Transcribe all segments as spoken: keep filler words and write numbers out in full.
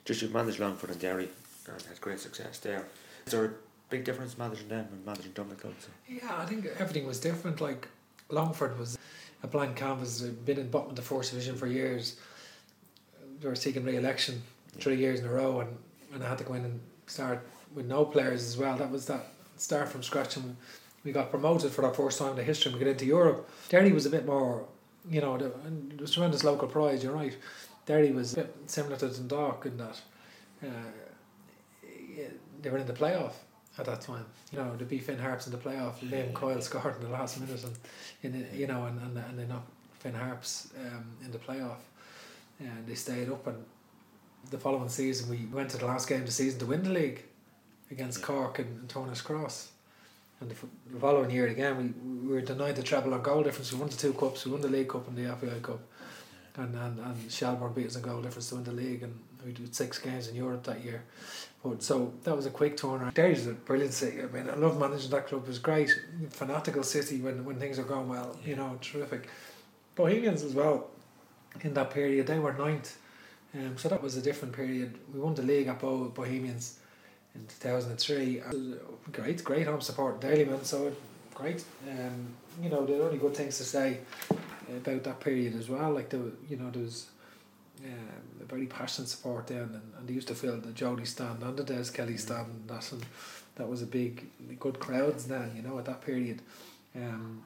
Just you've managed Longford and Derry and had great success there. Is there a big difference managing them and managing Dublin clubs? Yeah, I think everything was different. Like Longford was a blank canvas. They'd been in bottom of the fourth division for years. They were seeking re-election three years in a row, and, and I had to go in and start with no players as well. That was that start from scratch, and we got promoted for that first time in the history and we got into Europe. Derry was a bit more, you know, the, and there was tremendous local pride, you're right. Derry was a bit similar to Dundalk in that uh, they were in the playoff at that time. You know, the beat Finn Harps in the playoff. Liam Coyle scored in the last minute, and in the, you know, and, and and they knocked Finn Harps um, in the playoff, and they stayed up. And the following season, we went to the last game of the season to win the league against yeah. Cork and, and Turner's Cross. And the, the following year again, we, we were denied the treble on goal difference. We won the two cups. We won the League Cup and the F A I Cup, and and and Shelbourne beat us on goal difference to win the league. And we did six games in Europe that year. But so that was a quick turnaround. Derry's a brilliant city. I mean, I love managing that club. It was great. Fanatical city when, when things are going well. Yeah. You know, terrific. Bohemians as well. In that period, they were ninth. Um, so that was a different period. We won the league at Bo- Bohemians in two thousand three. Great, great home support. Daleyman, so it, great. Um, you know, there are only good things to say about that period as well. Like, the, you know, there was um, a very passionate support then, and, and they used to fill the Jody stand and the Des Kelly stand, and that, and that was a big, good crowds then, you know, at that period. Um,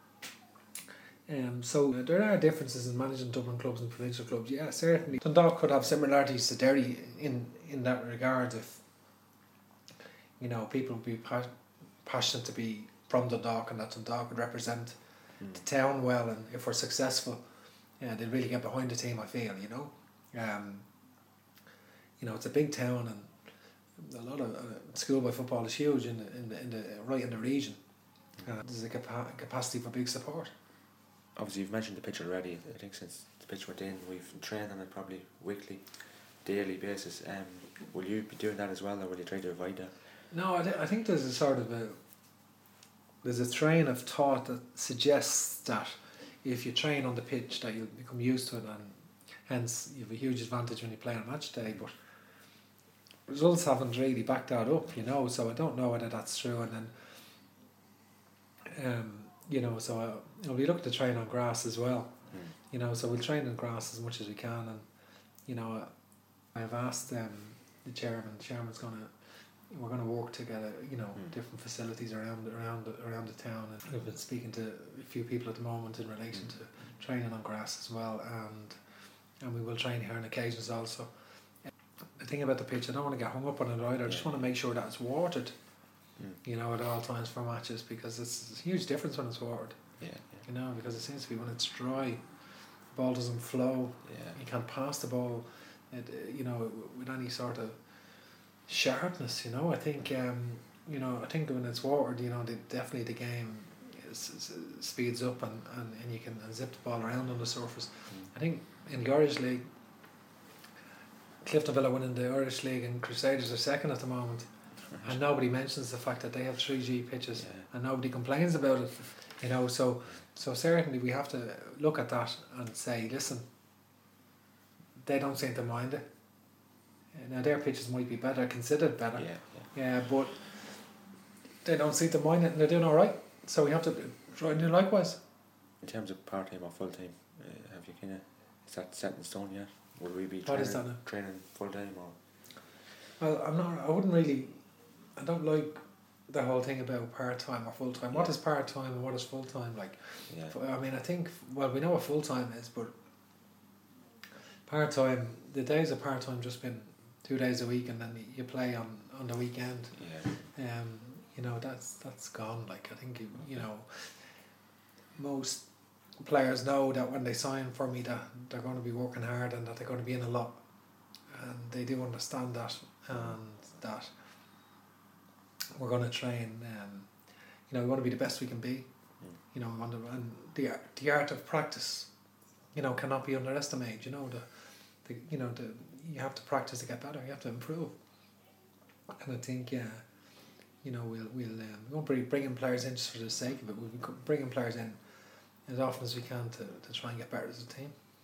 um, so uh, there are differences in managing Dublin clubs and provincial clubs. Yeah, certainly. Dundalk could have similarities to Derry in, in that regard if, you know, people would be pa- passionate to be from Dundalk, and that Dundalk would represent mm. the town well, and if we're successful, yeah, they'd really get behind the team, I feel, you know. Um, you know, it's a big town, and a lot of uh, schoolboy football is huge in the, in the, in the right in the region. Uh, there's a capa- capacity for big support. Obviously, you've mentioned the pitch already. I think since the pitch went in, we've trained on it probably weekly, daily basis. Um, will you be doing that as well, or will you try to avoid that? No, I, th- I think there's a sort of a there's a train of thought that suggests that if you train on the pitch, that you'll become used to it, and hence you have a huge advantage when you play on match day. But results haven't really backed that up, you know. So I don't know whether that's true. And then, um, you know, so uh, you know, we look to train on grass as well, mm. you know. So we'll train on grass as much as we can, and you know, uh, I've asked um, the chairman. The chairman's gonna. We're going to work together, you know, mm. different facilities around around around the town, and we've been speaking to a few people at the moment in relation mm. to training on grass as well, and and we will train here on occasions also. The thing about the pitch, I don't want to get hung up on it either. I just want to make sure that it's watered, mm. you know, at all times for matches, because it's a huge difference when it's watered. Yeah, yeah. You know, because it seems to be when it's dry, the ball doesn't flow. Yeah. You can't pass the ball, it, you know, with any sort of sharpness, you know. I think um, you know, I think when it's watered, you know, the, definitely the game is, is, speeds up, and, and, and you can zip the ball around on the surface. Mm. I think in the Irish League, Clifton Villa winning the Irish League and Crusaders are second at the moment, and nobody mentions the fact that they have three G pitches, yeah. and nobody complains about it, you know. So so certainly we have to look at that and say, listen, they don't seem to mind it. Now their pitches might be better, considered better, yeah, yeah. yeah, but they don't seem to mind it, and they're doing all right. So we have to try and do likewise. In terms of part time or full time, uh, have you kind of is that set in stone yet? Will we be what training, is that now? training full time or? Well, I'm not. I wouldn't really. I don't like the whole thing about part time or full time. Yeah. What is part time and what is full time? Like, yeah. I mean, I think well, we know what full time is, but part time. The days of part time just been two days a week, and then you play on, on the weekend. Yeah. Um, you know, that's that's gone. Like, I think you, you know, most players know that when they sign for me that they're going to be working hard and that they're going to be in a lot, and they do understand that, and that we're going to train. Um, you know, we want to be the best we can be. Mm. You know, we want to, and the the art of practice, you know, cannot be underestimated. You know, the, the you know the. You have to practice to get better. You have to improve, and I think yeah, you know we'll we'll um, we won't be bringing players in just for the sake of it. We'll be bringing players in as often as we can to, to try and get better as a team.